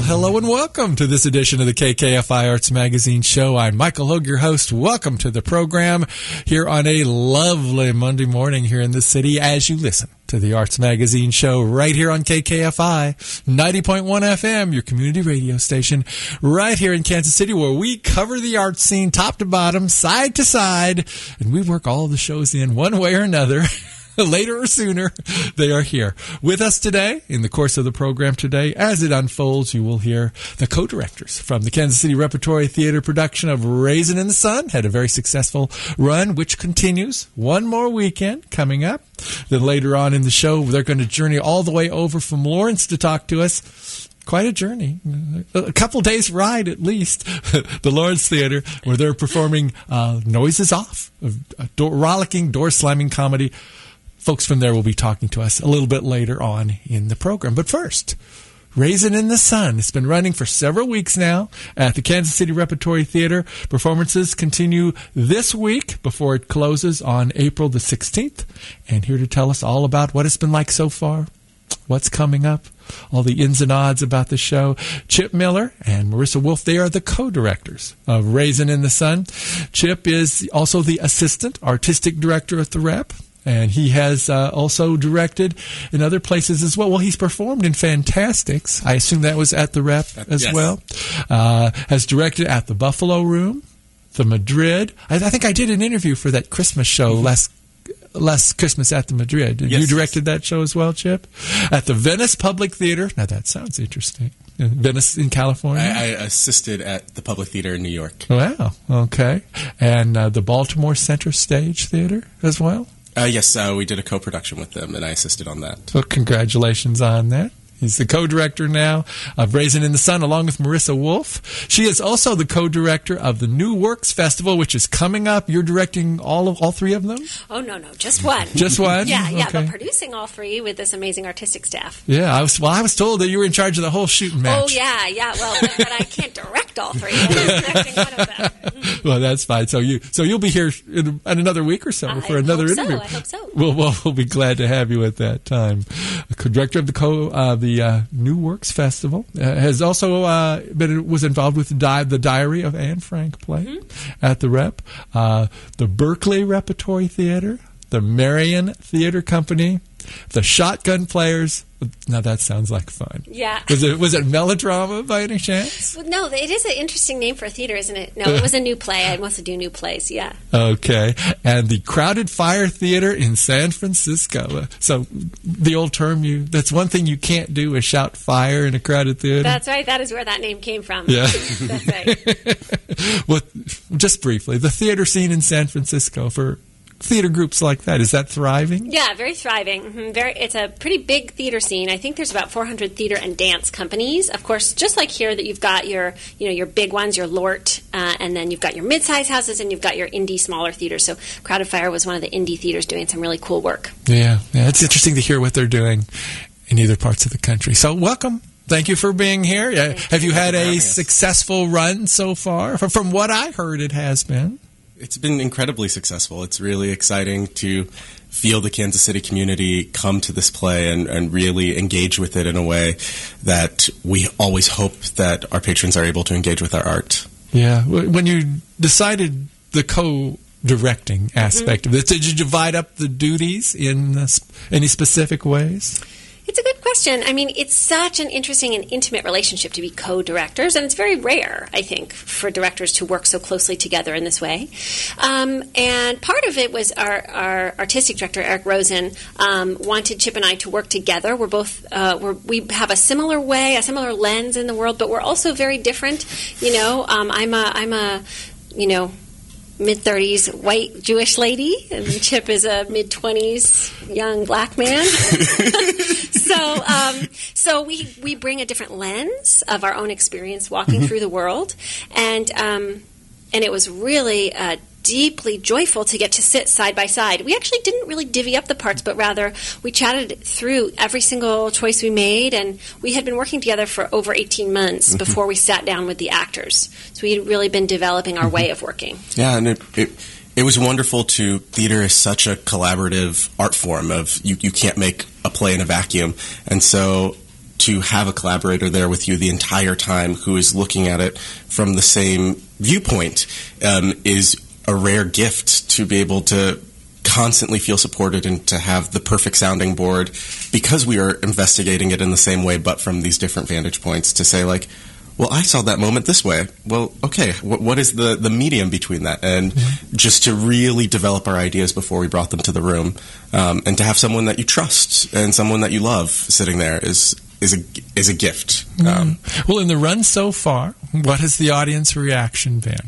hello and welcome to this edition of the KKFI Arts Magazine Show. I'm Michael Hogue, your host. Welcome to the program here on a lovely Monday morning here in the city as you listen to the Arts Magazine Show right here on KKFI 90.1 FM, your community radio station, right here in Kansas City, where we cover the art scene top to bottom, side to side, and we work all the shows in one way or another. Later or sooner, they are here. With us today, in the course of the program today, as it unfolds, you will hear the co-directors from the Kansas City Repertory Theater production of Raisin in the Sun. Had a very successful run, which continues one more weekend coming up. Then later on in the show, they're going to journey all the way over from Lawrence to talk to us. Quite a journey. A couple days ride, at least. The Lawrence Theater, where they're performing Noises Off, a rollicking, door-slamming comedy. Folks from there will be talking to us a little bit later on in the program. But first, Raisin in the Sun. It's been running for several weeks now at the Kansas City Repertory Theater. Performances continue this week before it closes on April the 16th. And here to tell us all about what it's been like so far, what's coming up, all the ins and outs about the show, Chip Miller and Marissa Wolf. They are the co-directors of Raisin in the Sun. Chip is also the assistant artistic director at the Rep. And he has also directed in other places as well. Well, he's performed in Fantastics. I assume that was at the Rep as well. Has directed at the Buffalo Room, the Madrid. I think I did an interview for that Christmas show last Christmas at the Madrid. You directed that show as well, Chip? At the Venice Public Theater. Now, that sounds interesting. Venice in California? I assisted at the Public Theater in New York. Wow, okay. And the Baltimore Center Stage Theater as well? Yes, we did a co-production with them, and I assisted on that. So congratulations on that. He's the co-director now of Raisin in the Sun, along with Marissa Wolf. She is also the co-director of the New Works Festival, which is coming up. You're directing all three of them? Oh, no, just one. Just one? Yeah, okay. but producing all three with this amazing artistic staff. Yeah, I was told that you were in charge of the whole shooting match. Oh, yeah. Well, but I can't direct all three. I'm just directing one of them. Well, that's fine. So you'll be here in another week or so for another interview. I hope so. We'll be glad to have you at that time. Director of the New Works Festival has also was involved with the Diary of Anne Frank play at the Rep, the Berkeley Repertory Theater, the Marion Theater Company, the Shotgun Players. Now that sounds like fun. Yeah. Was it melodrama by any chance? Well, no, it is an interesting name for a theater, isn't it? No, it was a new play. I must do new plays, yeah. Okay. And the Crowded Fire Theater in San Francisco. So the old term, that's one thing you can't do is shout fire in a crowded theater. That's right. That is where that name came from. Yeah. That's right. Well, just briefly, the theater scene in San Francisco for theater groups like that, is that thriving? Yeah, very thriving. It's a pretty big theater scene. I think there's about 400 theater and dance companies. Of course, just like here, that you've got your big ones, your LORT, and then you've got your mid-size houses, and you've got your indie smaller theaters. So Crowded Fire was one of the indie theaters doing some really cool work. Yeah, it's interesting to hear what they're doing in either parts of the country. So welcome. Thank you for being here. Have you had a successful run so far? From what I heard, it has been. It's been incredibly successful. It's really exciting to feel the Kansas City community come to this play and really engage with it in a way that we always hope that our patrons are able to engage with our art. Yeah. When you decided the co-directing aspect of this, did you divide up the duties in any specific ways? It's a good question. I mean, it's such an interesting and intimate relationship to be co-directors, and it's very rare, I think, for directors to work so closely together in this way. And part of it was our artistic director, Eric Rosen, wanted Chip and I to work together. We're both we have a similar lens in the world, but we're also very different. I'm a mid-30s white Jewish lady, and Chip is a mid-20s young black man. So we bring a different lens of our own experience walking through the world, and it was really deeply joyful to get to sit side by side. We actually didn't really divvy up the parts, but rather we chatted through every single choice we made, and we had been working together for over 18 months before we sat down with the actors. So we had really been developing our way of working. Yeah, and it was wonderful theater is such a collaborative art form of you can't make a play in a vacuum, and so to have a collaborator there with you the entire time who is looking at it from the same viewpoint is a rare gift, to be able to constantly feel supported and to have the perfect sounding board, because we are investigating it in the same way but from these different vantage points, to say like, well, I saw that moment this way. Well, okay, what is the medium between that? And just to really develop our ideas before we brought them to the room, and to have someone that you trust and someone that you love sitting there is a gift. Well, in the run so far, what has the audience reaction been?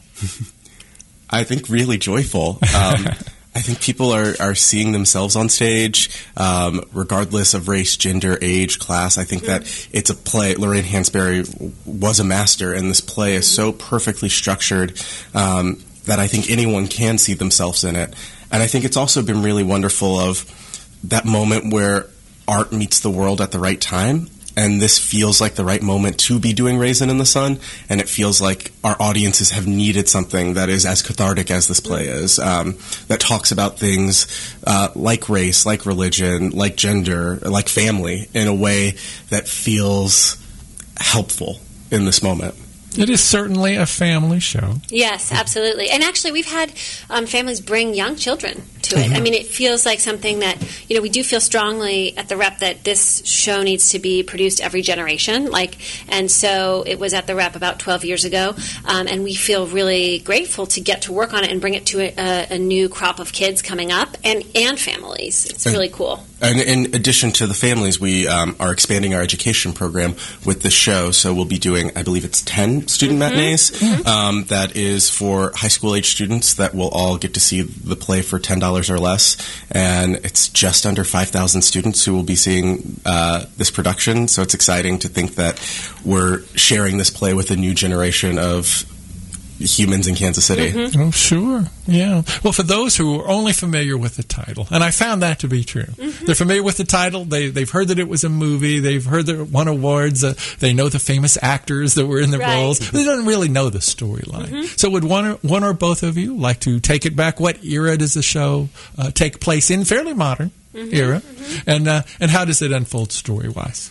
I think really joyful. I think people are seeing themselves on stage, regardless of race, gender, age, class. I think that it's a play. Lorraine Hansberry was a master, and this play is so perfectly structured that I think anyone can see themselves in it. And I think it's also been really wonderful of that moment where art meets the world at the right time. And this feels like the right moment to be doing Raisin in the Sun, and it feels like our audiences have needed something that is as cathartic as this play is, that talks about things like race, like religion, like gender, like family, in a way that feels helpful in this moment. It is certainly a family show. Yes, absolutely. And actually, we've had families bring young children to it. I mean, it feels like something that, we do feel strongly at the Rep that this show needs to be produced every generation. And so it was at the Rep about 12 years ago, and we feel really grateful to get to work on it and bring it to a new crop of kids coming up and families. It's really cool. And in addition to the families, we are expanding our education program with this show. So we'll be doing, I believe it's 10 student matinees. That is for high school age students that will all get to see the play for $10 or less. And it's just under 5,000 students who will be seeing this production. So it's exciting to think that we're sharing this play with a new generation of humans in Kansas City. Oh, sure. Yeah. Well, for those who are only familiar with the title, and I found that to be true. They're familiar with the title. They've heard that it was a movie. They've heard that it won awards. They know the famous actors that were in the roles. They don't really know the storyline. So would one or both of you like to take it back? What era does the show take place in? Fairly modern era. And how does it unfold story-wise?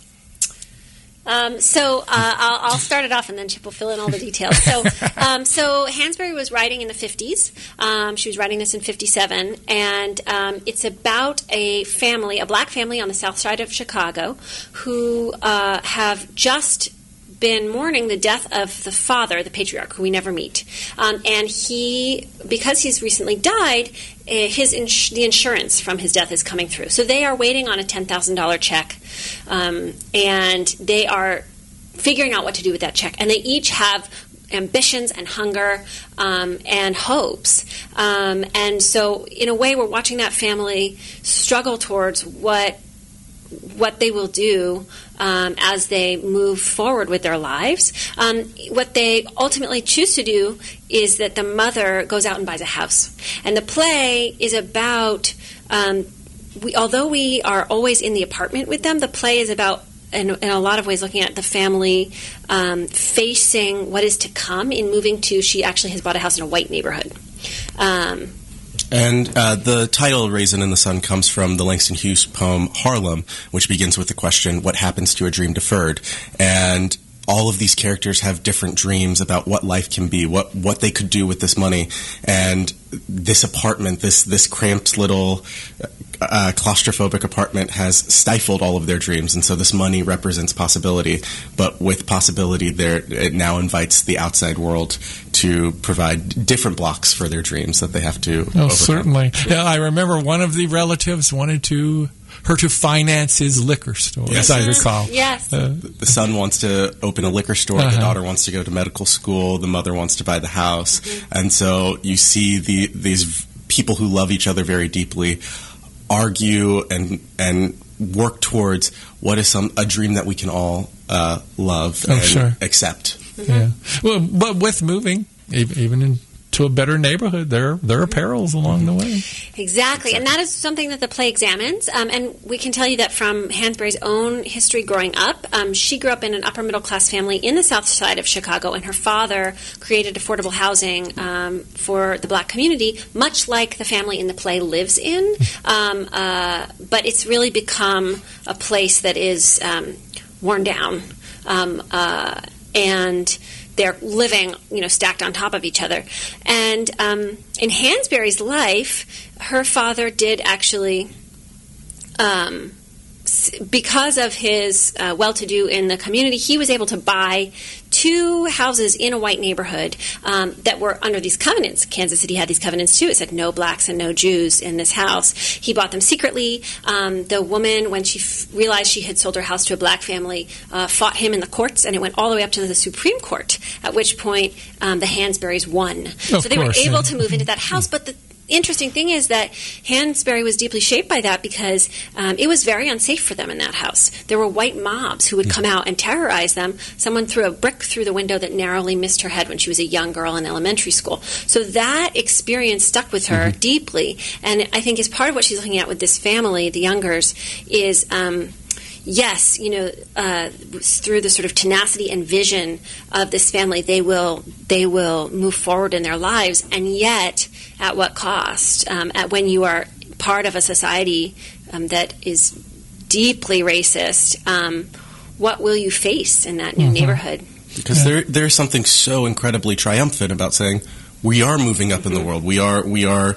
So I'll start it off, and then Chip will fill in all the details. So Hansberry was writing in the 50s. She was writing this in 57, and it's about a family, a black family on the south side of Chicago, who have just been mourning the death of the father, the patriarch, who we never meet. And because he's recently died, the insurance from his death is coming through. So they are waiting on a $10,000 check, and they are figuring out what to do with that check. And they each have ambitions and hunger and hopes. And so in a way, we're watching that family struggle towards what they will do as they move forward with their lives. What they ultimately choose to do is that the mother goes out and buys a house. And the play is about, although we are always in the apartment with them, the play is about, in a lot of ways, looking at the family facing what is to come in moving to, she actually has bought a house in a white neighborhood. And the title Raisin in the Sun comes from the Langston Hughes poem Harlem, which begins with the question, what happens to a dream deferred? And all of these characters have different dreams about what life can be, what they could do with this money. And this apartment, this cramped little claustrophobic apartment has stifled all of their dreams. And so this money represents possibility. But with possibility, it now invites the outside world to provide different blocks for their dreams that they have to overcome. Certainly. Yeah, I remember one of the relatives wanted her to finance his liquor store, as I recall. Yes. The son wants to open a liquor store, the daughter wants to go to medical school, the mother wants to buy the house. And so you see these people who love each other very deeply argue and work towards what is a dream that we can all love and accept. Yeah. Well, but with moving, even to a better neighborhood, there are perils along the way. Exactly, and that is something that the play examines. And we can tell you that from Hansberry's own history growing up, she grew up in an upper middle class family in the south side of Chicago, and her father created affordable housing for the black community, much like the family in the play lives in. But it's really become a place that is worn down, and they're living, stacked on top of each other. And in Hansberry's life, her father did actually, because of his well-to-do in the community, he was able to buy 2 houses in a white neighborhood that were under these covenants. Kansas City had these covenants too. It said no blacks and no Jews in this house. He bought them secretly. The woman, when she realized she had sold her house to a black family, fought him in the courts, and it went all the way up to the Supreme Court, at which point the Hansberrys won. So they were able to move into that house, but the interesting thing is that Hansberry was deeply shaped by that because it was very unsafe for them in that house. There were white mobs who would come out and terrorize them. Someone threw a brick through the window that narrowly missed her head when she was a young girl in elementary school. So that experience stuck with her deeply, and I think is part of what she's looking at with this family, the Youngers, is yes, through the sort of tenacity and vision of this family, they will move forward in their lives, and yet at what cost? When you are part of a society that is deeply racist, what will you face in that new neighborhood? Because there's something so incredibly triumphant about saying we are moving up in the world, we are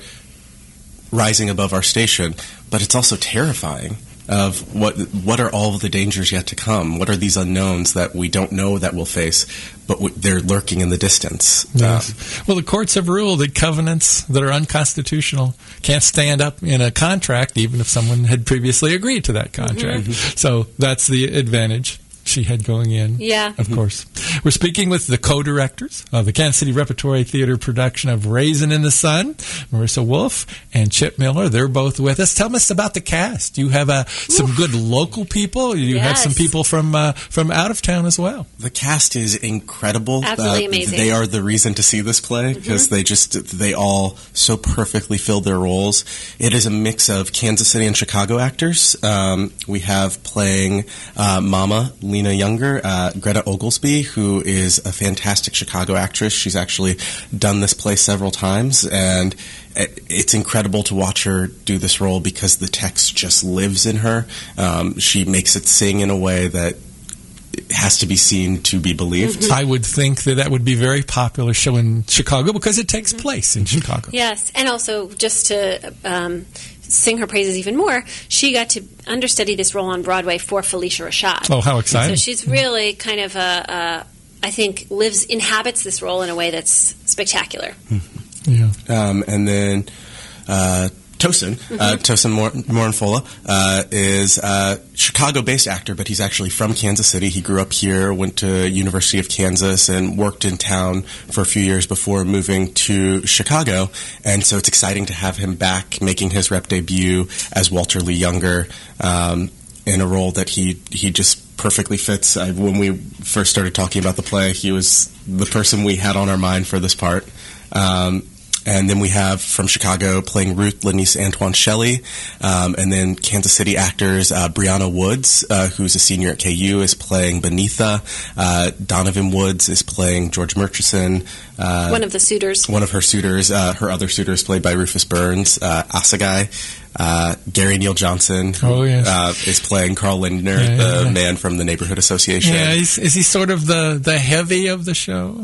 rising above our station, but it's also terrifying. Of what are all of the dangers yet to come? What are these unknowns that we don't know that we'll face, but they're lurking in the distance? Yes. Well, the courts have ruled that covenants that are unconstitutional can't stand up in a contract, even if someone had previously agreed to that contract. So that's the advantage she had going in. Yeah. Of course. We're speaking with the co-directors of the Kansas City Repertory Theater production of Raisin in the Sun, Marissa Wolf and Chip Miller. They're both with us. Tell us about the cast. You have some good local people. You have some people from out of town as well. The cast is incredible. Absolutely amazing. They are the reason to see this play because they all so perfectly fill their roles. It is a mix of Kansas City and Chicago actors. We have playing Mama, Lena Younger, Greta Oglesby, who is a fantastic Chicago actress. She's actually done this play several times, and it's incredible to watch her do this role because the text just lives in her. She makes it sing in a way that has to be seen to be believed. I would think that would be a very popular show in Chicago because it takes place in Chicago. Yes, and also just to sing her praises even more, she got to understudy this role on Broadway for Felicia Rashad. Oh, how exciting. So she's really kind of I think inhabits this role in a way that's spectacular. Yeah. And then Tosin Moranfola is a Chicago-based actor, but he's actually from Kansas City. He grew up here, went to University of Kansas, and worked in town for a few years before moving to Chicago. And so it's exciting to have him back, making his rep debut as Walter Lee Younger in a role that he just perfectly fits. When we first started talking about the play, he was the person we had on our mind for this part. And then we have from Chicago playing Ruth Lenise Antoine Shelley. And then Kansas City actors, Brianna Woods, who's a senior at KU, is playing Benitha. Donovan Woods is playing George Murchison. One of the suitors. One of her suitors. Her other suitor is played by Rufus Burns, Asagai. Gary Neal Johnson is playing Carl Lindner, the man from the Neighborhood Association. Yeah, is he sort of the heavy of the show?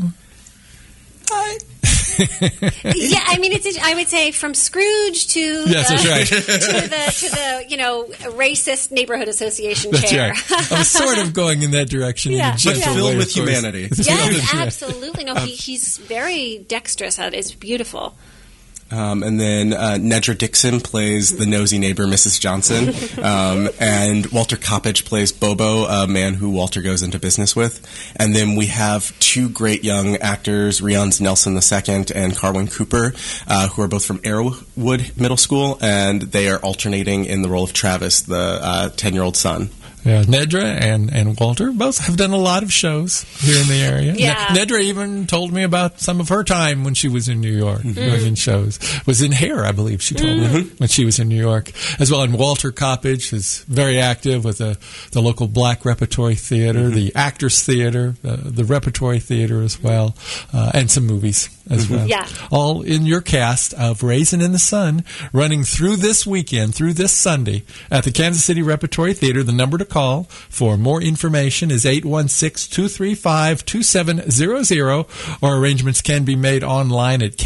Yeah, I mean, I would say from Scrooge to that's right. to the racist Neighborhood Association chair. That's right. I was sort of going in that direction. Yeah, but filled with humanity. Yes, absolutely. No, he's very dexterous at it. It's beautiful. And then Nedra Dixon plays the nosy neighbor, Mrs. Johnson. And Walter Coppage plays Bobo, a man who Walter goes into business with. And then we have two great young actors, Rians Nelson II and Carwin Cooper, who are both from Arrowwood Middle School, and they are alternating in the role of Travis, the 10-year-old son. Yeah, Nedra and Walter both have done a lot of shows here in the area. Yeah. Nedra even told me about some of her time when she was in New York, doing in shows. Was in Hair, I believe she told me, when she was in New York as well. And Walter Coppage is very active with the local Black Repertory Theater, the Actors Theater, the Repertory Theater as well, and some movies as well. Yeah. All in your cast of Raisin in the Sun, running through this weekend, through this Sunday, at the Kansas City Repertory Theater. The number to call for more information is 816-235-2700, or arrangements can be made online at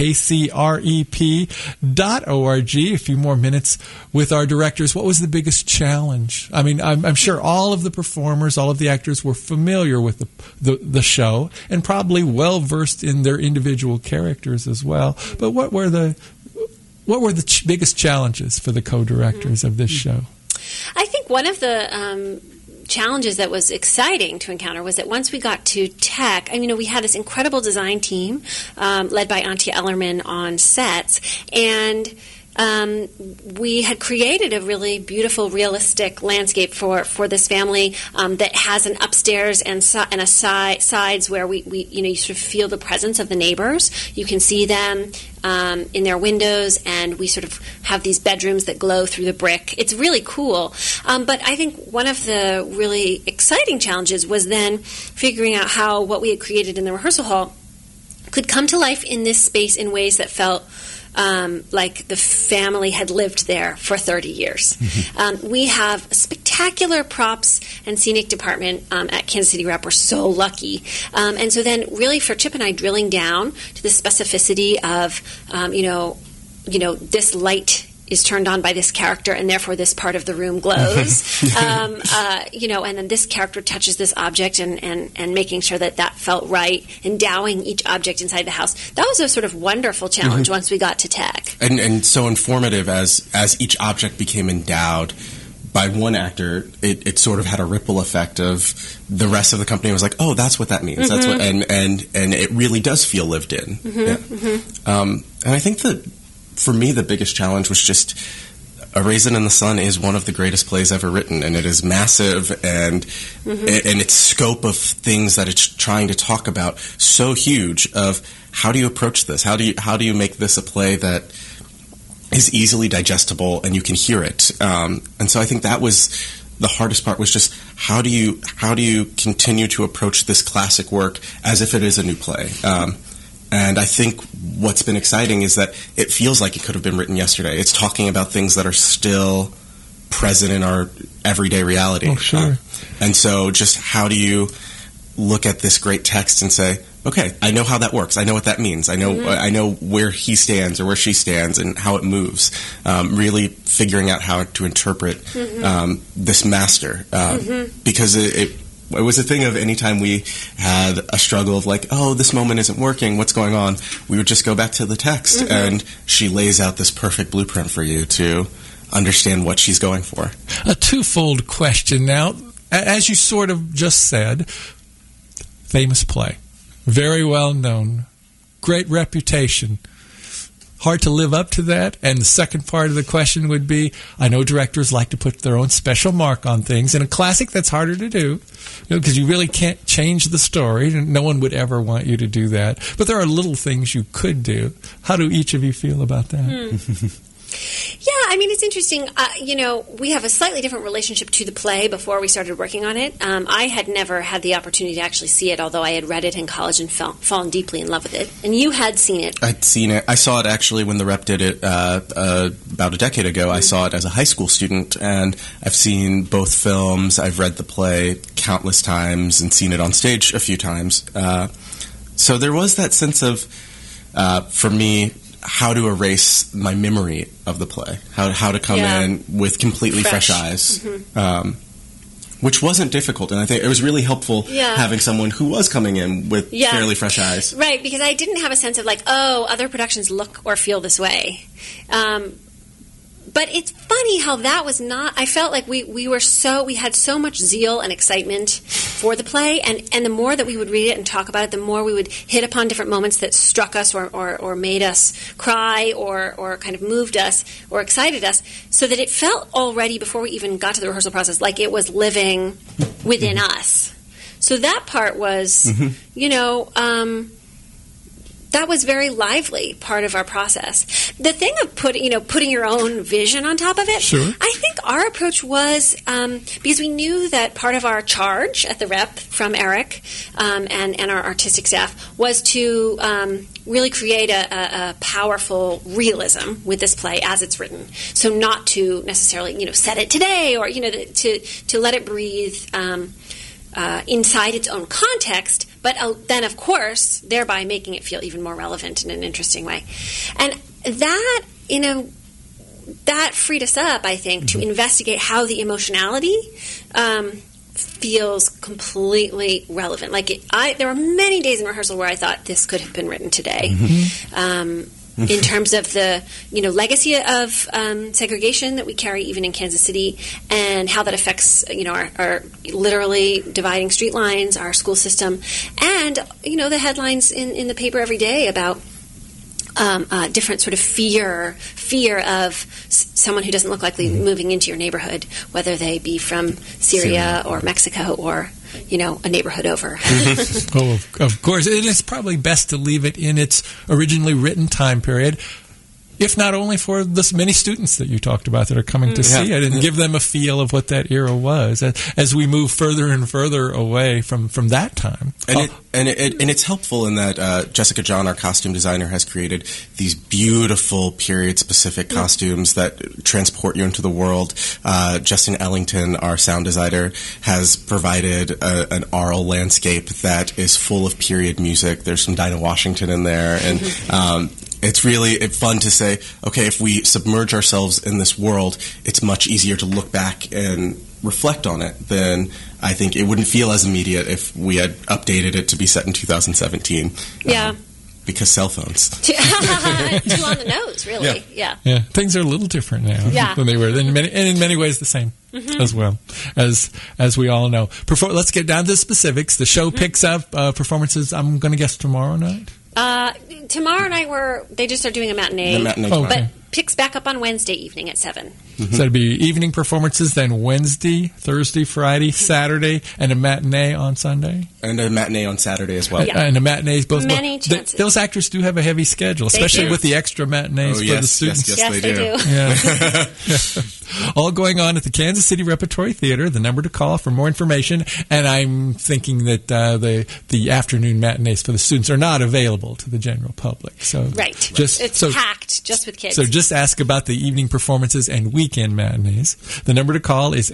kcrep.org. A few more minutes with our directors. What was the biggest challenge? I mean, I'm sure all of the performers, all of the actors were familiar with the show and probably well versed in their individual characters as well. But what were the biggest challenges for the co-directors of this show? I think one of the challenges that was exciting to encounter was that once we got to tech, we had this incredible design team led by Antje Ellerman on sets, and we had created a really beautiful, realistic landscape for this family that has an upstairs and a sides where we you sort of feel the presence of the neighbors. You can see them in their windows, and we sort of have these bedrooms that glow through the brick. It's really cool. But I think one of the really exciting challenges was then figuring out how what we had created in the rehearsal hall could come to life in this space in ways that felt like the family had lived there for 30 years. We have a spectacular props and scenic department at Kansas City Rep. We're so lucky. And so then really for Chip and I drilling down to the specificity of, this light is turned on by this character, and therefore this part of the room glows. And then this character touches this object, and making sure that felt right, endowing each object inside the house. That was a sort of wonderful challenge once we got to tech. And so informative as each object became endowed by one actor, it sort of had a ripple effect of the rest of the company was like, oh, that's what that means. That's what, and it really does feel lived in. And I think that for me, the biggest challenge was just A Raisin in the Sun is one of the greatest plays ever written, and it is massive, and its scope of things that it's trying to talk about so huge. Of how do you approach this? How do you make this a play that is easily digestible and you can hear it? And so I think that was the hardest part. Was just how do you continue to approach this classic work as if it is a new play? And I think what's been exciting is that it feels like it could have been written yesterday. It's talking about things that are still present in our everyday reality. Oh, sure. And so just how do you look at this great text and say, okay, I know how that works. I know what that means. I know where he stands or where she stands and how it moves. Really figuring out how to interpret this master. Because it was a thing of anytime we had a struggle of like, oh, this moment isn't working, what's going on? We would just go back to the text, and she lays out this perfect blueprint for you to understand what she's going for. A twofold question now. As you sort of just said, famous play, very well known, great reputation. Hard to live up to that. And the second part of the question would be, I know directors like to put their own special mark on things. In a classic, that's harder to do, because you really can't change the story. No one would ever want you to do that. But there are little things you could do. How do each of you feel about that? Yeah, I mean, it's interesting. We have a slightly different relationship to the play before we started working on it. I had never had the opportunity to actually see it, although I had read it in college and fallen deeply in love with it. And you had seen it. I'd seen it. I saw it actually when the Rep did it about a decade ago. I saw it as a high school student, and I've seen both films. I've read the play countless times and seen it on stage a few times. So there was that sense of, for me, how to erase my memory of the play, how to come in with completely fresh eyes, which wasn't difficult, and I think it was really helpful having someone who was coming in with fairly fresh eyes. Right, because I didn't have a sense of like, oh, other productions look or feel this way. But it's funny how that was not. I felt like we had so much zeal and excitement for the play, and the more that we would read it and talk about it, the more we would hit upon different moments that struck us or made us cry or kind of moved us or excited us, so that it felt already before we even got to the rehearsal process like it was living within us. So that part was, that was very lively part of our process. The thing of putting your own vision on top of it, Sure. I think our approach was because we knew that part of our charge at the Rep from Eric and our artistic staff was to really create a powerful realism with this play as it's written. So not to necessarily set it today, or to let it breathe inside its own context, but then of course thereby making it feel even more relevant in an interesting way. And that that freed us up, I think, to investigate how the emotionality feels completely relevant. There were many days in rehearsal where I thought this could have been written today. In terms of the legacy of segregation that we carry even in Kansas City, and how that affects our literally dividing street lines, our school system, and the headlines in the paper every day about different sort of fear of someone who doesn't look like moving into your neighborhood, whether they be from Syria or Mexico or a neighborhood over. Oh, of course. It is probably best to leave it in its originally written time period, if not only for the many students that you talked about that are coming to see it, and give them a feel of what that era was as we move further and further away from that time. And it's helpful in that Jessica John, our costume designer, has created these beautiful period-specific costumes that transport you into the world. Justin Ellington, our sound designer, has provided an aural landscape that is full of period music. There's some Dinah Washington in there, and it's really fun to say, okay, if we submerge ourselves in this world, it's much easier to look back and reflect on it than I think it wouldn't feel as immediate if we had updated it to be set in 2017. Yeah. Because cell phones. Too on the nose, really. Yeah. Things are a little different now than they were. And in many ways the same as well, as we all know. Let's get down to the specifics. The show picks up performances, I'm going to guess, tomorrow night? Tomorrow night they just are doing a matinee. But picks back up on Wednesday evening at 7. So it'd be evening performances, then Wednesday, Thursday, Friday, Saturday, and a matinee on Sunday. And a matinee on Saturday as well. Yeah. And the matinees both. Many chances. Those actors do have a heavy schedule, especially with the extra matinees for the students. Yes, they do. Yeah. All going on at the Kansas City Repertory Theater. The number to call for more information. And I'm thinking that the afternoon matinees for the students are not available to the general public. So it's packed just with kids. So just ask about the evening performances and weekend matinees. The number to call is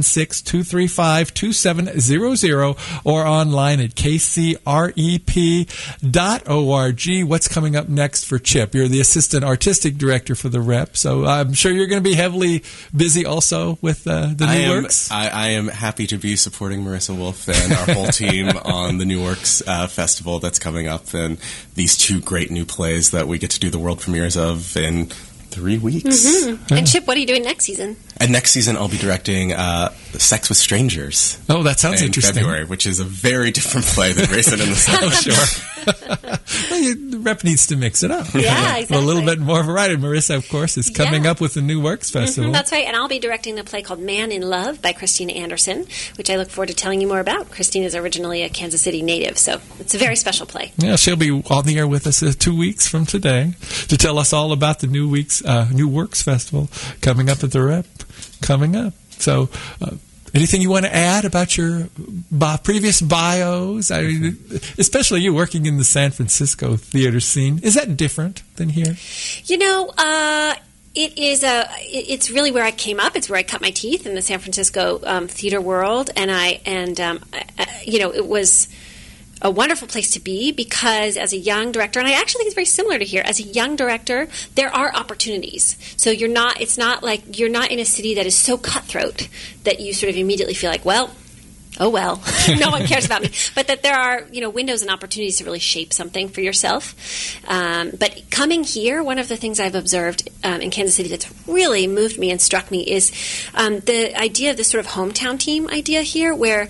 816-235-2700 or online at kcrep.org. What's coming up next for Chip? You're the assistant artistic director for the Rep, so I'm sure you're going to be heavily busy also with the New Works. I am happy to be supporting Marissa Wolf and our whole team on the New Works Festival that's coming up, and these 2 great new plays that we get to do the world premieres of in 3 weeks. And Chip, what are you doing next season? And next season I'll be directing Sex with Strangers. Oh, that sounds interesting. In February, which is a very different play than Racing in the Sun. Oh, sure. The Rep needs to mix it up. Yeah, exactly. A little bit more variety. Marissa, of course, is coming up with the New Works Festival. That's right, and I'll be directing a play called Man in Love by Christina Anderson, which I look forward to telling you more about. Christina is originally a Kansas City native, so it's a very special play. Yeah, she'll be on the air with us 2 weeks from today to tell us all about the New Works Festival coming up at the Rep. Coming up. So, anything you want to add about your previous bios? I mean, especially you working in the San Francisco theater scene. Is that different than here? It is it's really where I came up. It's where I cut my teeth in the San Francisco theater world, and it was a wonderful place to be because as a young director, and I actually think it's very similar to here, as a young director, there are opportunities. So it's not like you're not in a city that is so cutthroat that you sort of immediately feel like, well, no one cares about me. But that there are, windows and opportunities to really shape something for yourself. But coming here, one of the things I've observed in Kansas City that's really moved me and struck me is the idea of this sort of hometown team idea here where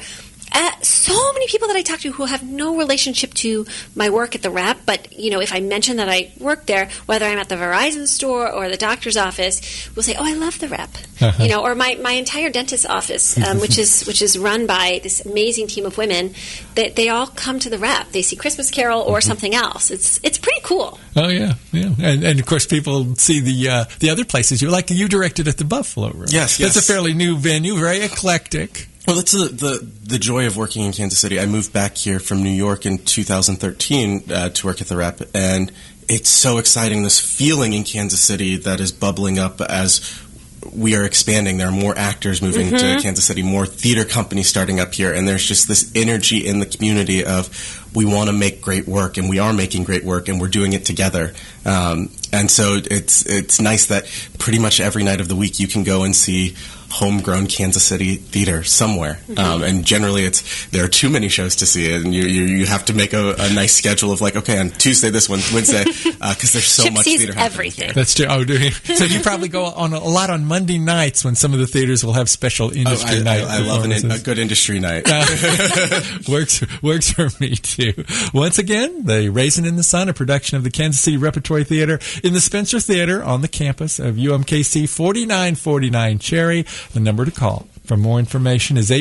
So many people that I talk to who have no relationship to my work at the Rep, but if I mention that I work there, whether I'm at the Verizon store or the doctor's office, will say, "Oh, I love the Rep," or my entire dentist's office, which is run by this amazing team of women. They all come to the Rep. They see Christmas Carol or something else. It's pretty cool. Oh yeah, and of course people see the other places. You directed at the Buffalo Room. Yes. That's a fairly new venue, very eclectic. Well, that's the joy of working in Kansas City. I moved back here from New York in 2013 to work at the Rep, and it's so exciting, this feeling in Kansas City that is bubbling up as we are expanding. There are more actors moving to Kansas City, more theater companies starting up here, and there's just this energy in the community of we want to make great work, and we are making great work, and we're doing it together. And so it's nice that pretty much every night of the week you can go and see homegrown Kansas City theater somewhere. And generally there are too many shows to see, and you have to make a nice schedule of okay, on Tuesday this one, Wednesday, because there's so Chip much sees theater happening. Everything. That's true. Oh, do you? So you probably go on a lot on Monday nights when some of the theaters will have special industry night. I love a good industry night. Works for me too. Once again, the Raisin in the Sun, a production of the Kansas City Repertory Theater in the Spencer Theater on the campus of UMKC, 4949 Cherry. The number to call for more information is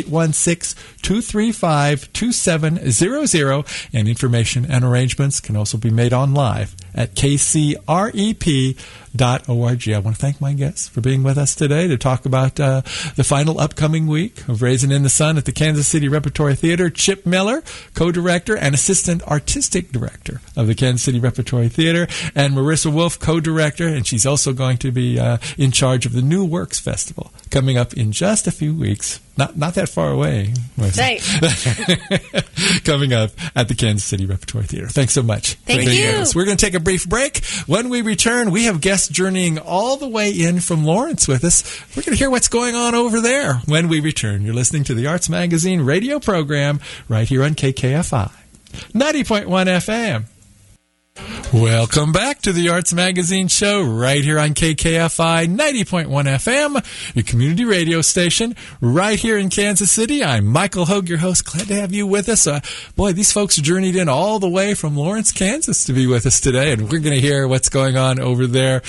816-235-2700, and information and arrangements can also be made on live at kcrep.org. I want to thank my guests for being with us today to talk about the final upcoming week of Raisin in the Sun at the Kansas City Repertory Theater. Chip Miller, co-director and assistant artistic director of the Kansas City Repertory Theater, and Marissa Wolf, co-director, and she's also going to be in charge of the New Works Festival coming up in just a few weeks. Not that far away. Right. Coming up at the Kansas City Repertory Theater. Thanks so much. Thank you. We're going to take a brief break. When we return, we have guests journeying all the way in from Lawrence with us. We're going to hear what's going on over there when we return. You're listening to the Arts Magazine radio program right here on KKFI 90.1 FM. Welcome back to the Arts Magazine show right here on KKFI 90.1 FM, your community radio station right here in Kansas City. I'm Michael Hogue, your host. Glad to have you with us. Boy, these folks journeyed in all the way from Lawrence, Kansas to be with us today, and we're going to hear what's going on over there.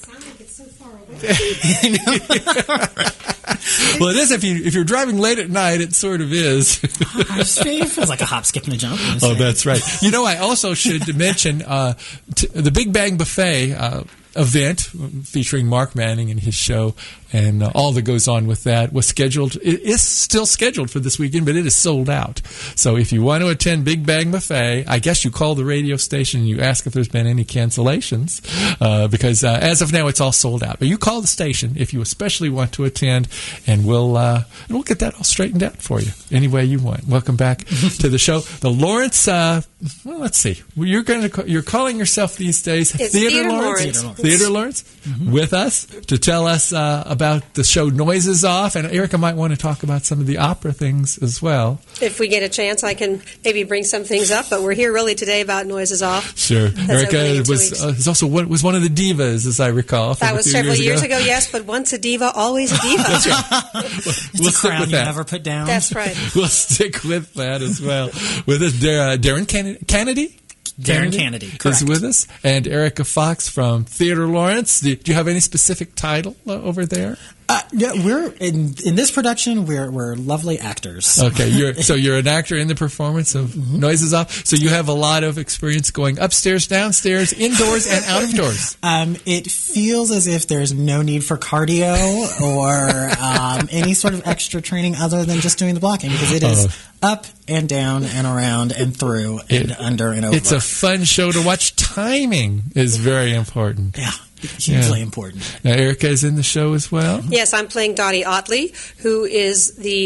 Well, it is if you're driving late at night. It sort of is. It feels like a hop, skip, and a jump. Oh, that's right. I also should mention the Big Bang Buffet event featuring Mark Manning and his show and all that goes on with that was scheduled. It is still scheduled for this weekend, but it is sold out. So if you want to attend Big Bang Buffet, I guess you call the radio station and you ask if there's been any cancellations because as of now it's all sold out. But you call the station if you especially want to attend, and we'll get that all straightened out for you any way you want. Welcome back to the show. The Lawrence. Let's see. You're calling yourself these days Theater Lawrence. Theater Lawrence with us to tell us about the show Noises Off, and Erica might want to talk about some of the opera things as well. If we get a chance, I can maybe bring some things up, but we're here really today about Noises Off. Sure. Erica was one of the divas, as I recall. That was several years ago, yes, but once a diva, always a diva. That's right. It's a crown you never put down. That's right. We'll stick with that as well. With us, Darren Kennedy? Darren Kennedy, correct. Is with us, and Erica Fox from Theater Lawrence. Do you have any specific title over there? Yeah, we're in this production. We're lovely actors. Okay, you're an actor in the performance of Noises Off. So you have a lot of experience going upstairs, downstairs, indoors, and out of doors. It feels as if there's no need for cardio or any sort of extra training other than just doing the blocking, because it is up and down and around and through and under and over. It's a fun show to watch. Timing is very important. Yeah. Hugely important. Now, Erica is in the show as well. Yes, I'm playing Dottie Otley, who is the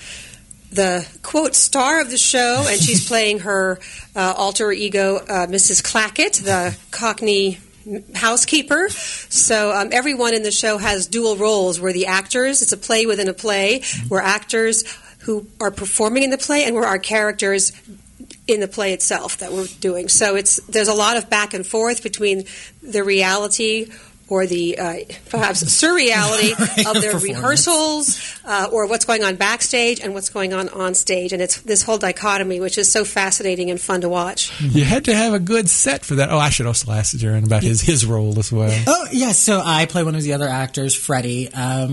quote star of the show, and she's playing her alter ego, Mrs. Clackett, the Cockney housekeeper. So everyone in the show has dual roles. We're the actors. It's a play within a play. We're actors who are performing in the play, and we're our characters in the play itself that we're doing. So there's a lot of back and forth between the reality or the perhaps surreality of their rehearsals, or what's going on backstage and what's going on stage. And it's this whole dichotomy, which is so fascinating and fun to watch. You had to have a good set for that. Oh, I should also ask Darren about his role as well. Oh, yes. So I play one of the other actors, Freddie,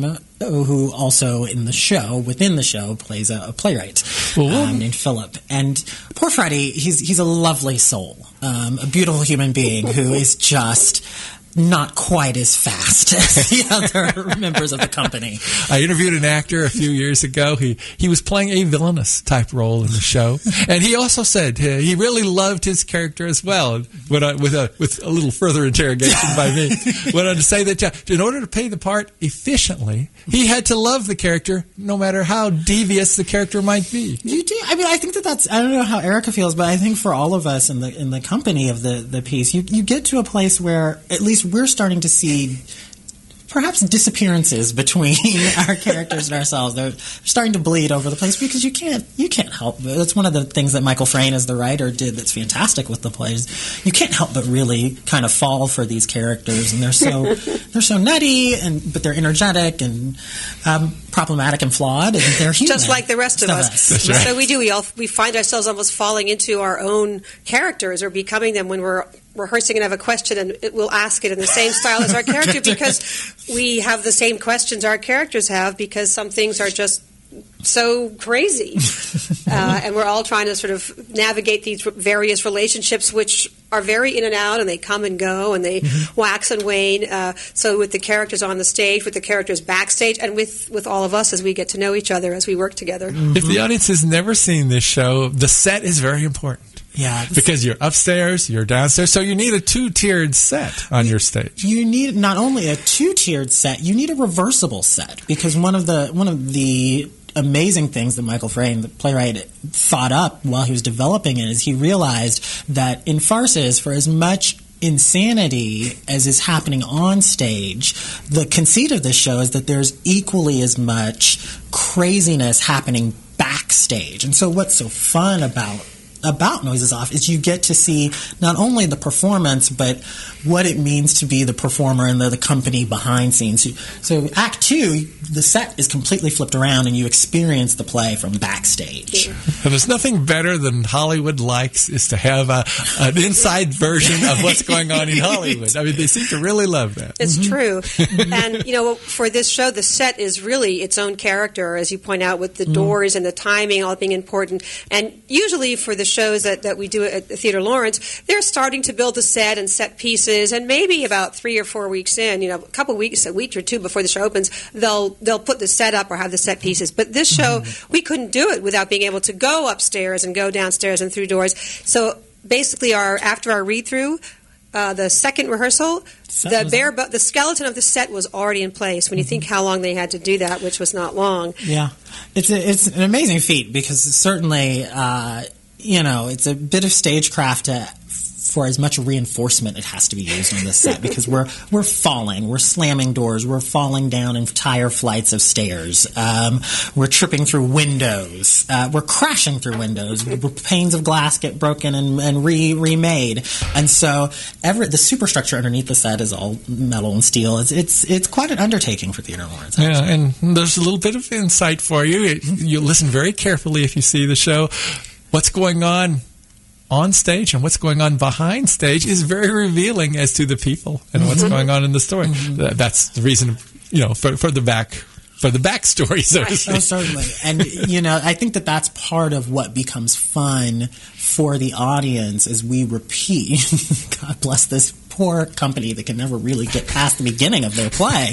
who also within the show, plays a playwright named Philip. And poor Freddie, he's a lovely soul, a beautiful human being who is just not quite as fast as the other members of the company. I interviewed an actor a few years ago. He was playing a villainous type role in the show, and he also said he really loved his character as well. With a little further interrogation by me, went on to say that in order to play the part efficiently, he had to love the character, no matter how devious the character might be. You do. I mean, I think that's. I don't know how Erica feels, but I think for all of us in the company of the piece, you get to a place where at least we're starting to see perhaps disappearances between our characters and ourselves. They're starting to bleed over the place because you can't help. That's one of the things that Michael Frayn, as the writer, did that's fantastic with the plays. You can't help but really kind of fall for these characters, and they're so nutty, but they're energetic and problematic and flawed, and they're human, just like the rest of us. That's right. So we find ourselves almost falling into our own characters or becoming them when we're rehearsing and have a question, and we'll ask it in the same style as our character because we have the same questions our characters have, because some things are just so crazy. And we're all trying to sort of navigate these various relationships, which are very in and out, and they come and go, and they wax and wane. So with the characters on the stage, with the characters backstage, and with all of us as we get to know each other as we work together. If the audience has never seen this show, the set is very important. Yeah, because you're upstairs, you're downstairs, so you need a two-tiered set on your stage. You need not only a two-tiered set, you need a reversible set, because one of the amazing things that Michael Frayn, the playwright, thought up while he was developing it is he realized that in farces, for as much insanity as is happening on stage, the conceit of this show is that there's equally as much craziness happening backstage. And so what's so fun about Noises Off is you get to see not only the performance, but what it means to be the performer and the company behind scenes. So Act 2, the set is completely flipped around and you experience the play from backstage. And there's nothing better than Hollywood likes is to have an inside version of what's going on in Hollywood. I mean, they seem to really love that. It's true. And, for this show, the set is really its own character, as you point out, with the doors and the timing all being important. And usually for the shows that we do at the Theatre Lawrence, they're starting to build a set and set pieces, and maybe about 3 or 4 weeks in, a couple weeks, a week or two before the show opens, they'll put the set up or have the set pieces. But this show, we couldn't do it without being able to go upstairs and go downstairs and through doors. So basically, after our read-through, the second rehearsal, the skeleton of the set was already in place. When you think how long they had to do that, which was not long. Yeah, it's an amazing feat, because certainly it's a bit of stagecraft for as much reinforcement it has to be used on this set, because we're falling, we're slamming doors, we're falling down entire flights of stairs, we're tripping through windows, we're crashing through windows, panes of glass get broken and remade, and so the superstructure underneath the set is all metal and steel. It's quite an undertaking for Theatre Lawrence. Actually. Yeah, and there's a little bit of insight for you. You listen very carefully if you see the show. What's going on stage and what's going on behind stage is very revealing as to the people and what's going on in the story. That's the reason, for the backstory, so to speak. Oh, certainly. And, I think that's part of what becomes fun for the audience as we repeat. God bless this poor company that can never really get past the beginning of their play.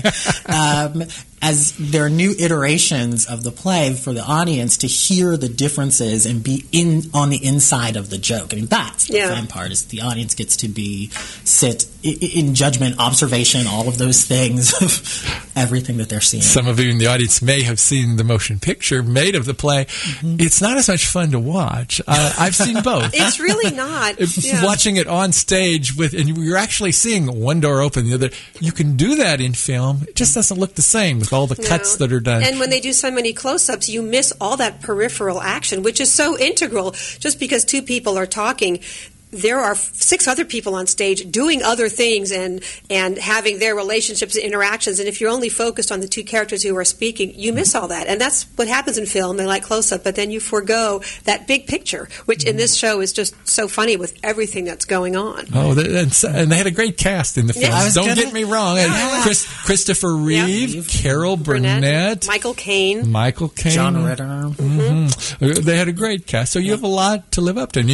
As there are new iterations of the play for the audience to hear the differences and be on the inside of the joke. I mean, that's the fun part, is the audience gets to sit in judgment, observation, all of those things of everything that they're seeing. Some of you in the audience may have seen the motion picture made of the play. It's not as much fun to watch. I've seen both. It's really not. Watching it on stage and you're actually seeing one door open, the other. You can do that in film. It just doesn't look the same with all the cuts that are done. And when they do so many close-ups, you miss all that peripheral action, which is so integral. Just because two people are talking, there are 6 other people on stage doing other things and having their relationships and interactions. And if you're only focused on the 2 characters who are speaking, you miss all that. And that's what happens in film. They like close-up, but then you forego that big picture, which in this show is just so funny with everything that's going on. Oh, and they had a great cast in the film. Yes. Don't get me wrong. Christopher Reeve, Carol Burnett, Michael Caine, John Ritter. Mm-hmm. They had a great cast. So you have a lot to live up to. And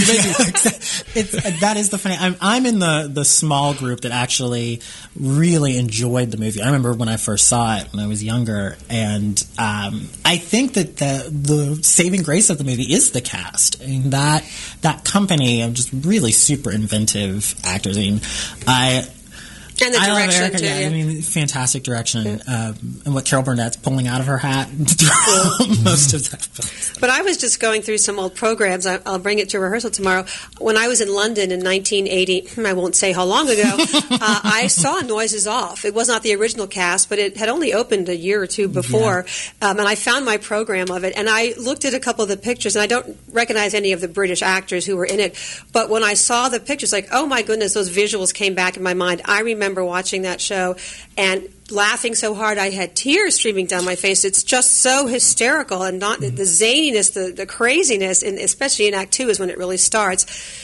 that is the funny. I'm in the small group that actually really enjoyed the movie. I remember when I first saw it when I was younger, and I think that the saving grace of the movie is the cast. I mean, that company of just really super inventive actors. I mean, and the direction, Erica, too. Yeah. I mean, fantastic direction. And what Carol Burnett's pulling out of her hat most of that film. But I was just going through some old programs. I'll bring it to rehearsal tomorrow. When I was in London in 1980, I won't say how long ago, I saw Noises Off. It was not the original cast, but it had only opened a year or 2 before. Yeah. And I found my program of it. And I looked at a couple of the pictures, and I don't recognize any of the British actors who were in it. But when I saw the pictures, like, oh my goodness, those visuals came back in my mind. I remember watching that show and laughing so hard I had tears streaming down my face. It's just so hysterical, and not the zaniness, the craziness, and especially in Act 2 is when it really starts.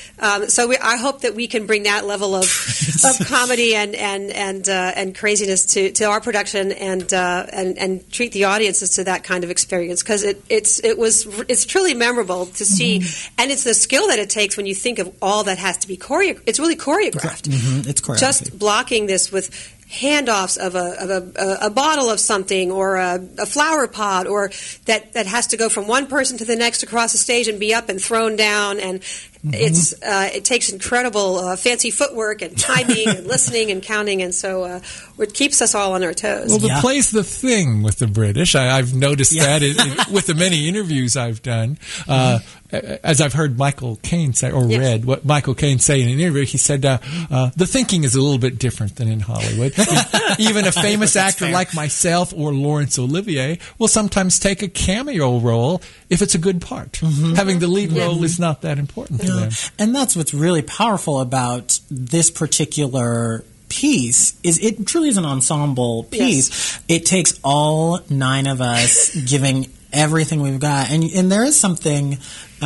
I hope that we can bring that level of comedy and craziness to our production and treat the audiences to that kind of experience, because it's truly memorable to see, and it's the skill that it takes when you think of all that has to be choreographed. It's really choreographed. Mm-hmm. It's choreographed. Just blocking this with handoffs of a bottle of something, or a flower pot, or that has to go from one person to the next across the stage and be up and thrown down, and it takes incredible fancy footwork and timing and listening and counting, and so it keeps us all on our toes. Well, the play's the thing with the British. I've noticed that with the many interviews I've done. As I've heard Michael Caine say, or read what Michael Caine say in an interview, he said the thinking is a little bit different than in Hollywood. Even a famous actor like myself or Laurence Olivier will sometimes take a cameo role if it's a good part. Mm-hmm. Having the lead role is not that important to them. And that's what's really powerful about this particular piece. Is it truly is an ensemble piece. Yes. It takes all 9 of us giving everything we've got, and there is something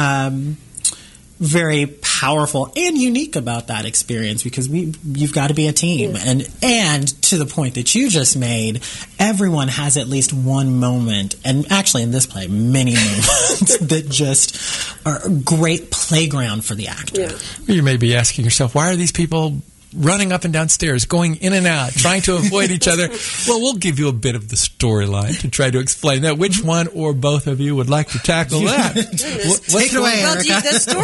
very powerful and unique about that experience, because you've got to be a team, and to the point that you just made, everyone has at least one moment, and actually in this play, many moments that just are a great playground for the actor. Yeah. You may be asking yourself, why are these people running up and down stairs, going in and out, trying to avoid each other? Well, we'll give you a bit of the storyline to try to explain that. Which one or both of you would like to tackle that? Take it away, Erica.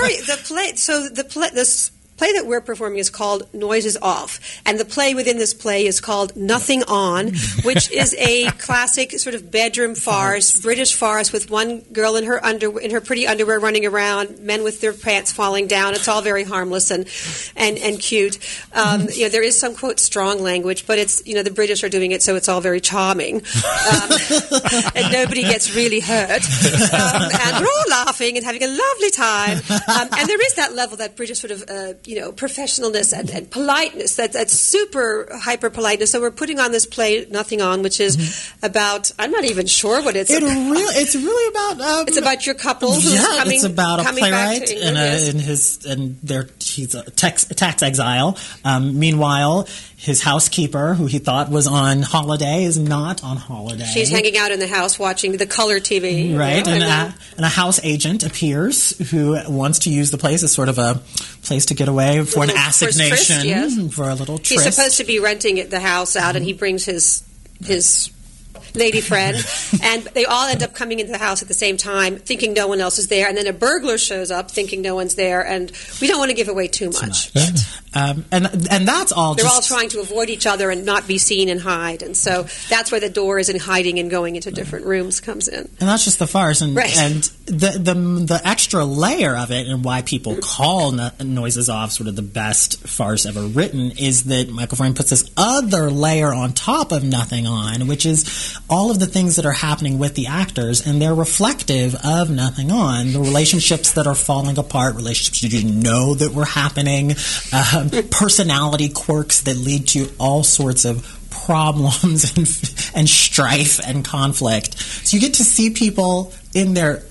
This play that we're performing is called Noises Off, and the play within this play is called Nothing On, which is a classic sort of bedroom farce, British farce, with one girl in her pretty underwear running around, men with their pants falling down. It's all very harmless and cute. There is some, quote, strong language, but it's, the British are doing it, so it's all very charming, and nobody gets really hurt, and we're all laughing and having a lovely time, and there is that level, that British sort of professionalness and politeness, that super hyper politeness. So we're putting on this play, Nothing On, which is about, I'm not even sure what it's about. It's really about... it's about your couple who's it's about a playwright he's a tax exile. Meanwhile, his housekeeper, who he thought was on holiday, is not on holiday. She's hanging out in the house watching the color TV. Right, and a house agent appears who wants to use the place as sort of a place to get away for an assignation, for a little tryst. He's supposed to be renting the house out, and he brings his lady friend, and they all end up coming into the house at the same time, thinking no one else is there, and then a burglar shows up thinking no one's there, and we don't want to give away too much. And that's all. They're all trying to avoid each other and not be seen and hide, and so that's where the doors and hiding and going into different rooms comes in. And that's just the farce, and Right. and the extra layer of it, and why people call Noises Off sort of the best farce ever written, is that Michael Frayn puts this other layer on top of Nothing On, which is all of the things that are happening with the actors, and they're reflective of Nothing On. The relationships that are falling apart, relationships you didn't know that were happening, personality quirks that lead to all sorts of problems and strife and conflict. So you get to see people in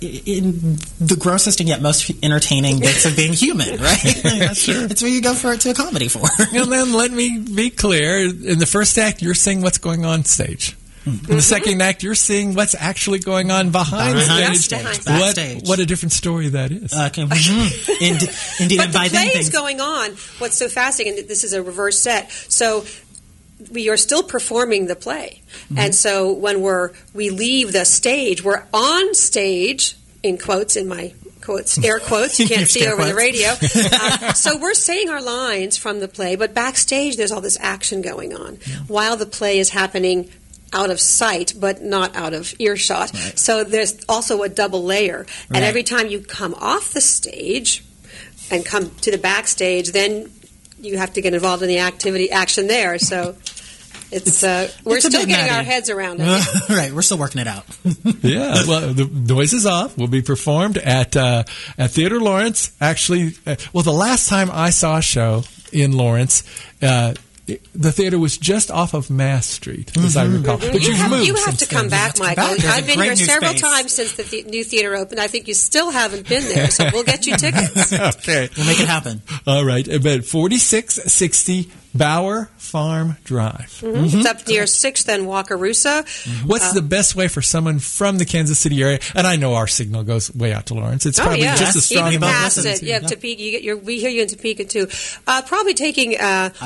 the grossest and yet most entertaining bits of being human, right? That's what you go to a comedy for. And then let me be clear. In the first act, you're seeing what's going on stage. In the second act, you're seeing what's actually going on behind stage. Backstage. What a different story that is. Indeed, But the by play then is going on. What's so fascinating, and this is a reverse set, so we are still performing the play. And so when we leave the stage, we're on stage, in quotes, in my quotes, air quotes, you can't see over the radio. So we're saying our lines from the play, but backstage there's all this action going on while the play is happening out of sight, but not out of earshot. Right. So there's also a double layer. Right. And every time you come off the stage and come to the backstage, then you have to get involved in the action there. So we're it's a still bit getting nutty. our heads around it. Right, we're still working it out. Yeah, well, the Noises Off will be performed at Theater Lawrence. Actually, the last time I saw a show in Lawrence, the theater was just off of Mass Street, as I recall. But You have moved to since come then. back, Michael. There's I've a been great here new several space. times since the new theater opened. I think you still haven't been there, so we'll get you tickets. Okay. We'll make it happen. All right. About 4660 Bower Farm Drive. It's up near 6th and Wakarusa. What's the best way for someone from the Kansas City area? And I know our signal goes way out to Lawrence. It's probably just as strong. Even about past listens. it. Yeah, Topeka. We hear you in Topeka too. Probably taking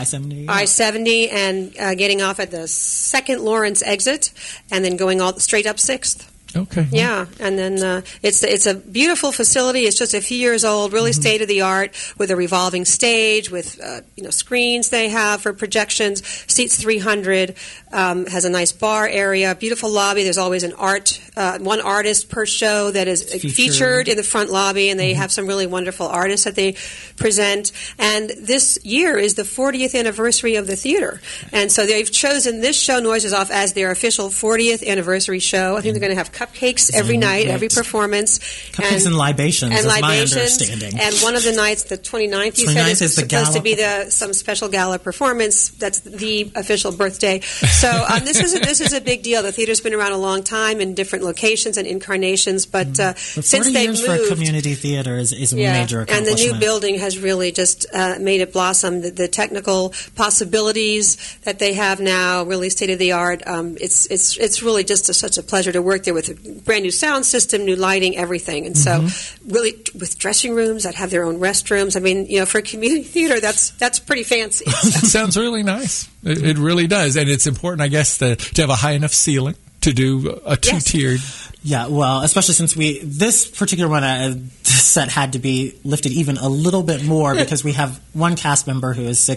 I-70 and getting off at the 2nd Lawrence exit, and then going all straight up 6th. Okay. Yeah, and then it's a beautiful facility. It's just a few years old, really state of the art, with a revolving stage, with screens they have for projections. Seats 300, has a nice bar area, beautiful lobby. There's always one artist per show that is featured in the front lobby, and they have some really wonderful artists that they present. And this year is the 40th anniversary of the theater, and so they've chosen this show, Noises Off, as their official 40th anniversary show. I think they're going to have cupcakes every night, every performance. Cupcakes and libations, is my understanding. And one of the nights, the 29th, you said, is supposed to be some special gala performance. That's the official birthday. So this is a big deal. The theater's been around a long time in different locations and incarnations, but since 40 they've years moved, for a community theater is a major and accomplishment. the new building has really just made it blossom. The technical possibilities that they have now, really state of the art. It's really just such a pleasure to work there with a brand new sound system, new lighting, everything. And so, really, with dressing rooms that have their own restrooms. I mean, for a community theater, that's pretty fancy. That sounds really nice. It really does, and it's important, I guess, to have a high enough ceiling to do a two-tiered. Yeah, well, especially since this particular one set had to be lifted even a little bit more because we have one cast member who is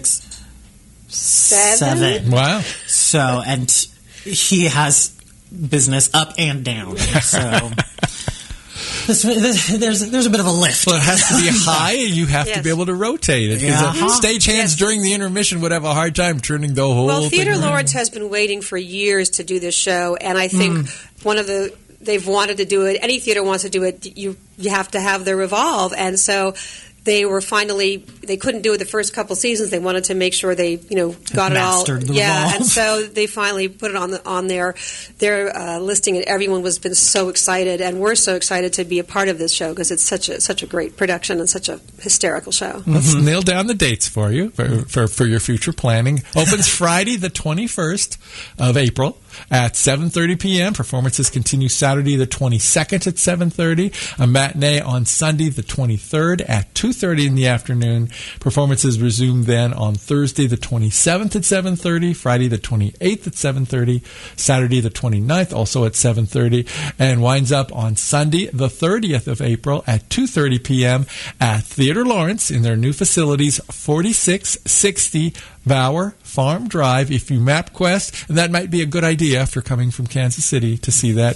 6'7". Wow. So, and he has business up and down. So there's a bit of a lift. Well, it has to be high. You have to be able to rotate it. Because stagehands during the intermission would have a hard time turning the whole Well, thing Theater around. Lawrence has been waiting for years to do this show, and I think they've wanted to do it. Any theater wants to do it. You have to have the revolve, and so they couldn't do it the first couple seasons. They wanted to make sure they got it all. Mastered the revolve. And so they finally put it on their listing, and everyone has been so excited, and we're so excited to be a part of this show because it's such a great production and such a hysterical show. Let's nail down the dates for you for your future planning. Opens Friday the 21st of April. at 7:30 p.m. Performances continue Saturday the 22nd at 7:30. A matinee on Sunday the 23rd at 2:30 in the afternoon. Performances resume then on Thursday the 27th at 7:30, Friday the 28th at 7:30, Saturday the 29th also at 7:30, and winds up on Sunday the 30th of April at 2:30 p.m. at Theater Lawrence in their new facilities, 4660 Bower Farm Drive. If you MapQuest, and that might be a good idea if you're coming from Kansas City to see that,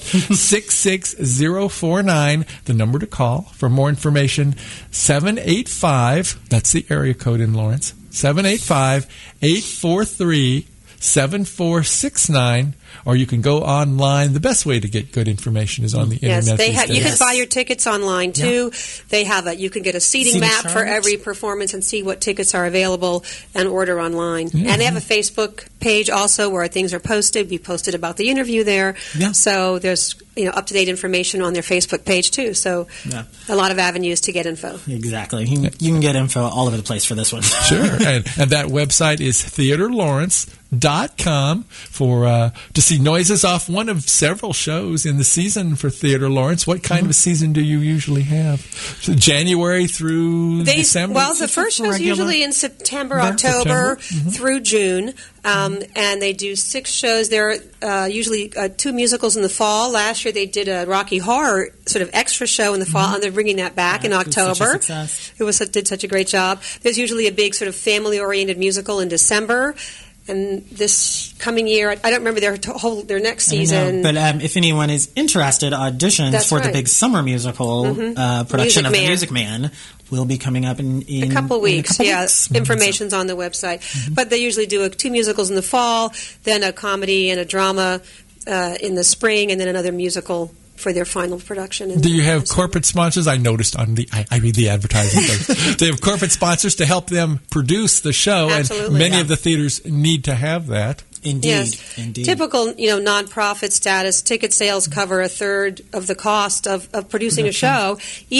66049, the number to call. For more information, 785, that's the area code in Lawrence, 785-843-7469, or you can go online. The best way to get good information is on the internet. Yes, you can buy your tickets online too. Yeah. They have you can get a seating map chart for every performance and see what tickets are available and order online. Yeah. And they have a Facebook page also where things are posted. We posted about the interview there. Yeah. So there's up-to-date information on their Facebook page too. So a lot of avenues to get info. Exactly. You can get info all over the place for this one. Sure. And that website is theaterlawrence.com for to see noises off one of several shows in the season for Theater Lawrence. What kind of a season do you usually have? So January through December? Well, the first show is usually in September, October through June. And they do 6 shows. There are usually 2 musicals in the fall. Last year they did a Rocky Horror sort of extra show in the fall, and they're bringing that back in October. Did such a great job. There's usually a big sort of family-oriented musical in December. And this coming year, I don't remember their next season. But if anyone is interested, auditions for the big summer musical production of The Music Man will be coming up in a couple weeks. Information's on the website. But they usually do 2 musicals in the fall, then a comedy and a drama in the spring, and then another musical for their final production. Do you have corporate sponsors? I noticed on I read the advertising. They have corporate sponsors to help them produce the show, Absolutely, and many of the theaters need to have that. Indeed. Typical, nonprofit status. Ticket sales cover a third of the cost of producing a show.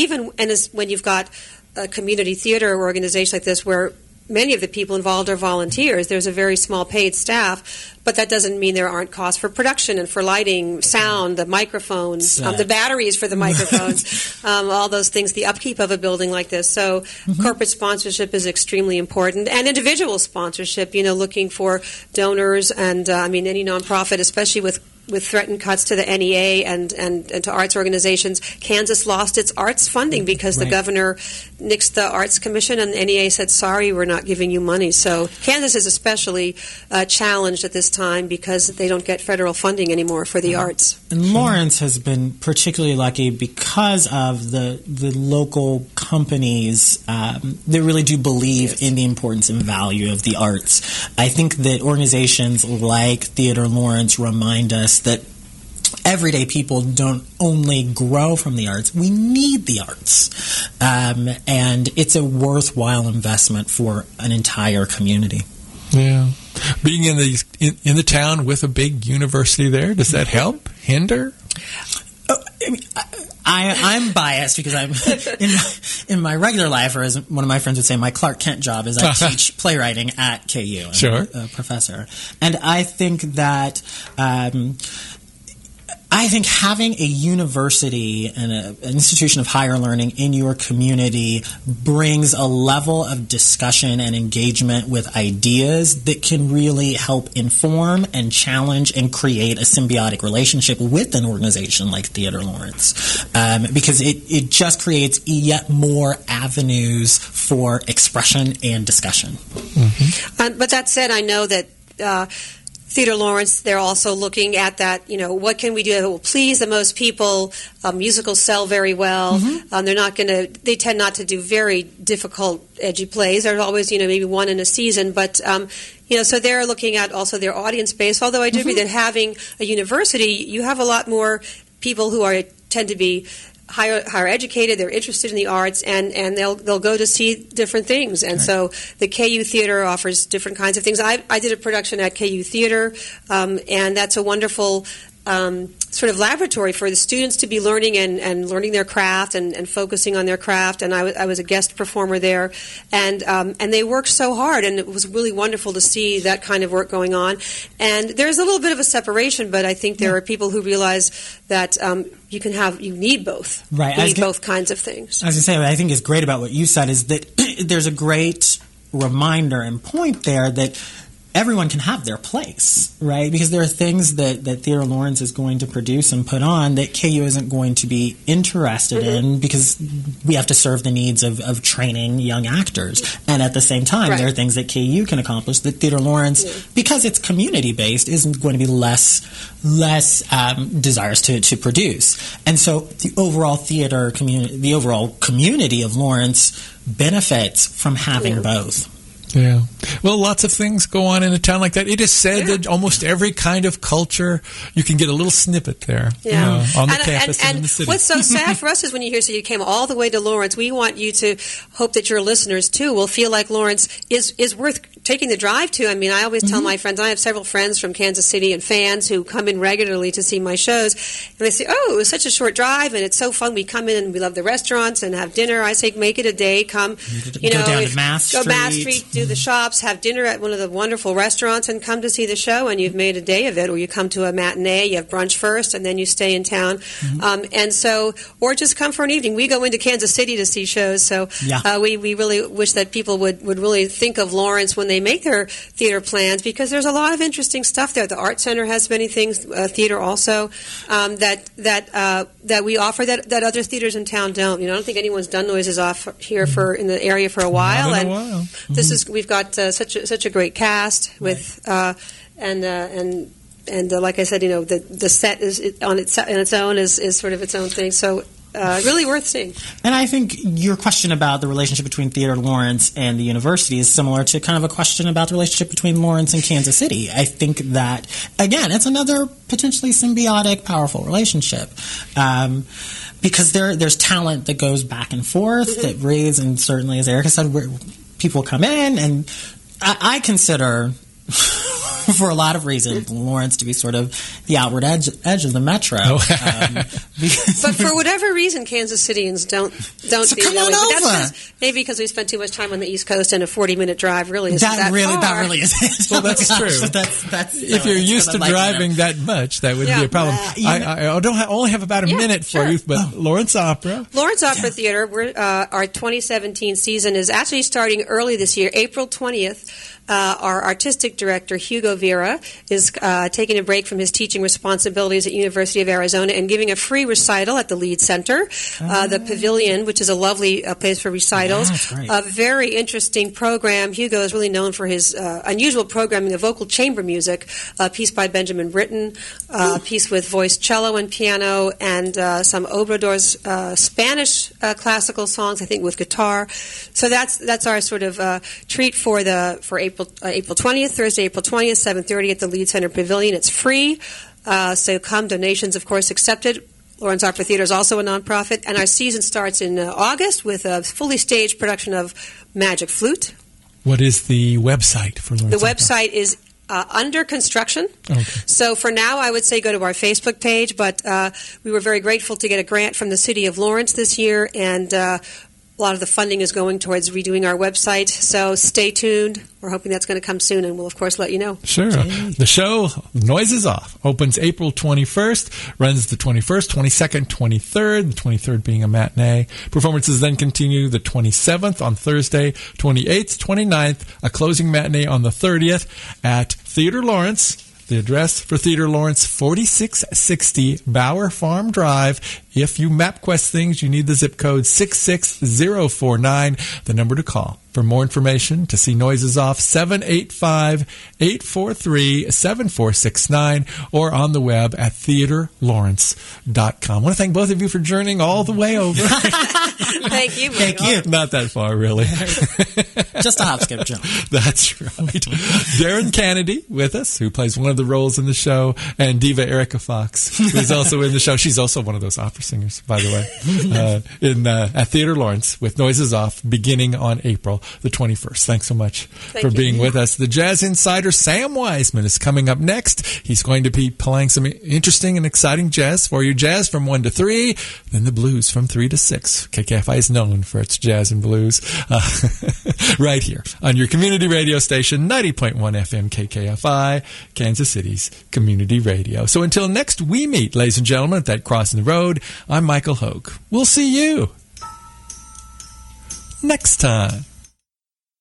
When you've got a community theater organization like this, where many of the people involved are volunteers, there's a very small paid staff, but that doesn't mean there aren't costs for production and for lighting, sound, the microphones, the batteries for the microphones, all those things, the upkeep of a building like this. So corporate sponsorship is extremely important, and individual sponsorship, looking for donors and, any nonprofit, especially with threatened cuts to the NEA and to arts organizations. Kansas lost its arts funding because the governor nixed the Arts Commission, and the NEA said, sorry, we're not giving you money. So Kansas is especially challenged at this time because they don't get federal funding anymore for the arts. And Lawrence has been particularly lucky because of the local companies that really do believe in the importance and value of the arts. I think that organizations like Theater Lawrence remind us that everyday people don't only grow from the arts. We need the arts. And it's a worthwhile investment for an entire community. Yeah. Being in the town with a big university there, does that help? Hinder? I'm biased because I'm in my regular life, or as one of my friends would say, my Clark Kent job is I teach playwriting at KU. I'm a professor. And I think that having a university and an institution of higher learning in your community brings a level of discussion and engagement with ideas that can really help inform and challenge and create a symbiotic relationship with an organization like Theater Lawrence, because it just creates yet more avenues for expression and discussion. But that said, I know that Theater Lawrence, they're also looking at that, what can we do that will please the most people? Musicals sell very well. They tend not to do very difficult, edgy plays. There's always, maybe one in a season. But, so they're looking at also their audience base. Although I do agree that having a university, you have a lot more people who tend to be higher educated, they're interested in the arts, and they'll go to see different things. And so the KU Theater offers different kinds of things. I did a production at KU Theater, and that's a wonderful sort of laboratory for the students to be learning and learning their craft and focusing on their craft. And I was a guest performer there, and they worked so hard, and it was really wonderful to see that kind of work going on. And there's a little bit of a separation, but I think there are people who realize that you need both. Right. You need both kinds of things. I was going to say, what I think is great about what you said is that there's a great reminder and point there that everyone can have their place, right? Because there are things that Theater Lawrence is going to produce and put on that KU isn't going to be interested in, because we have to serve the needs of training young actors. And at the same time, there are things that KU can accomplish that Theater Lawrence, because it's community-based, isn't going to be less desirous to produce. And so the overall theater community, the overall community of Lawrence benefits from having both. Yeah. Well, lots of things go on in a town like that. It is said that almost every kind of culture, you can get a little snippet there on the campus and in the city. What's so sad for us is when you hear, so you came all the way to Lawrence, we want you to hope that your listeners, too, will feel like Lawrence is worth taking the drive to. I mean, I always tell my friends, I have several friends from Kansas City and fans who come in regularly to see my shows, and they say, oh, it was such a short drive, and it's so fun. We come in and we love the restaurants and have dinner. I say, make it a day. Come, go down to Mass Street, do the shops, have dinner at one of the wonderful restaurants, and come to see the show, and you've made a day of it. Or you come to a matinee, you have brunch first, and then you stay in town. And so, or just come for an evening. We go into Kansas City to see shows, so we really wish that people would really think of Lawrence when they make their theater plans, because there's a lot of interesting stuff there. The Art Center has many things, theater also, that we offer that other theaters in town don't. You know, I don't think anyone's done Noises Off here in the area for a while. Not in a while. This is, we've got such a great cast with and like I said, you know, the set is on its own is sort of its own thing. So. Really worth seeing. And I think your question about the relationship between Theater Lawrence and the university is similar to kind of a question about the relationship between Lawrence and Kansas City. I think that, again, it's another potentially symbiotic, powerful relationship. Because there's talent that goes back and forth that breathes, and certainly, as Erica said, people come in, and I consider... for a lot of reasons, Lawrence to be sort of the outward edge of the metro. But for whatever reason, Kansas Cityans don't so come on over. That's maybe because we spent too much time on the East Coast, and a 40-minute drive really isn't that far. That really is it. Well, that's true. That's if you're used to driving that much, that would be a problem. I only have about a minute for you, but Lawrence Opera. Lawrence Opera Theater, our 2017 season is actually starting early this year, April 20th. Our artistic director, Hugo Vera, is taking a break from his teaching responsibilities at University of Arizona and giving a free recital at the Lead Center, the Pavilion, which is a lovely place for recitals. A very interesting program. Hugo is really known for his unusual programming of vocal chamber music, a piece by Benjamin Britten, a piece with voiced cello and piano, and some Obrador's Spanish classical songs, I think, with guitar. So that's our sort of treat for April 20th, Thursday, April 20th, 7:30 at the Lead Center Pavilion. It's free, so come. Donations, of course, accepted. Lawrence Opera Theater is also a nonprofit, and our season starts in August with a fully staged production of Magic Flute. What is the website for Lawrence Opera? The website is under construction. Okay. So for now, I would say go to our Facebook page, but we were very grateful to get a grant from the City of Lawrence this year, and a lot of the funding is going towards redoing our website, so stay tuned. We're hoping that's going to come soon, and we'll, of course, let you know. Sure. The show, Noises Off, opens April 21st, runs the 21st, 22nd, 23rd, the 23rd being a matinee. Performances then continue the 27th on Thursday, 28th, 29th, a closing matinee on the 30th at Theater Lawrence. The address for Theater Lawrence, 4660 Bower Farm Drive. If you MapQuest things, you need the zip code 66049, the number to call. For more information, to see Noises Off, 785-843-7469, or on the web at theaterlawrence.com. I want to thank both of you for journeying all the way over. Thank you. Thank you. Not that far, really. Just a hop, skip, jump. That's right. Darren Kennedy with us, who plays one of the roles in the show, and Diva Erica Fox, who's also in the show. She's also one of those opera singers, by the way, at Theater Lawrence with Noises Off beginning on April. the 21st. Thanks so much Thank for you. being with us. The Jazz Insider, Sam Wiseman, is coming up next. He's going to be playing some interesting and exciting jazz for you. Jazz from 1 to 3, then the blues from 3 to 6. KKFI is known for its jazz and blues. Right here on your community radio station, 90.1 FM KKFI, Kansas City's community radio. So until next we meet, ladies and gentlemen, at that crossing the road, I'm Michael Hogue. We'll see you next time.